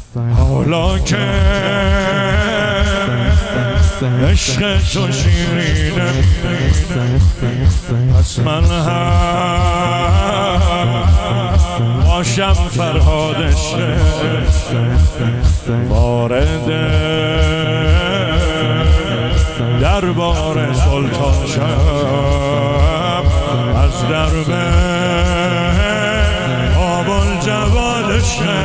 حالا که عشق تو شیرینه پس من هم باشم فرهادشه وارد دربار سلطان شم از درب آب الجوادشه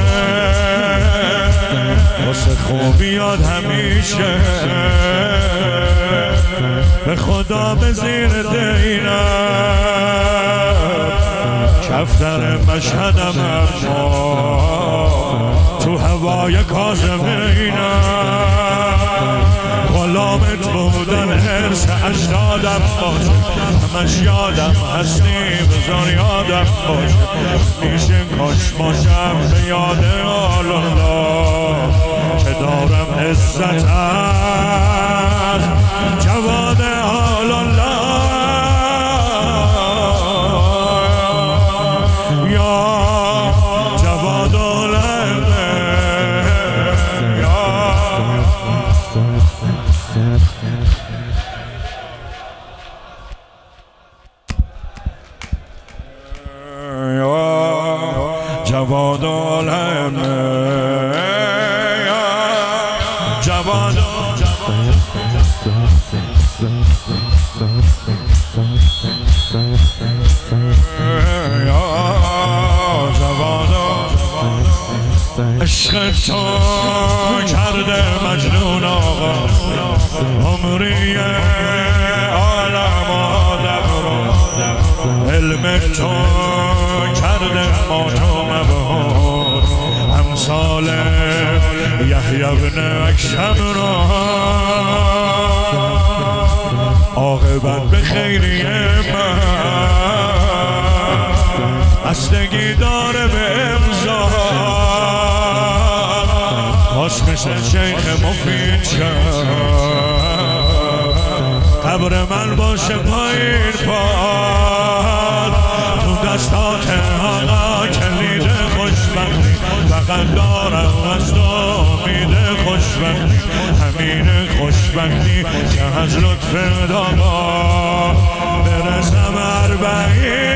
واسه خوبیات همیشه به خدا به زیر دینم کفتر مشهدم اما تو هوای کاظمینم غلامت بودن حرص اجدادم باشه همش یادم هستی بذار یادم باشه میشه کاش باشم به یاد آل الله که دارم عزت از جواد آل الله یا جواد العلم جواد العلم جواد عشق تو کرده مجنون آقا عمری عالم آدم رو علم تو کرده ماتم بهار امثال یحیی بن اکشم رو عاقبت به خیریه من بستگی داره به امضا کاش مثل شیخ مفید شد قبر من باشه پایین پاد تو دستات آقا کلید خوشبختی فقط دارم از تو امید خوشبختی همین خوشبختی که از لطف داغا برسم 40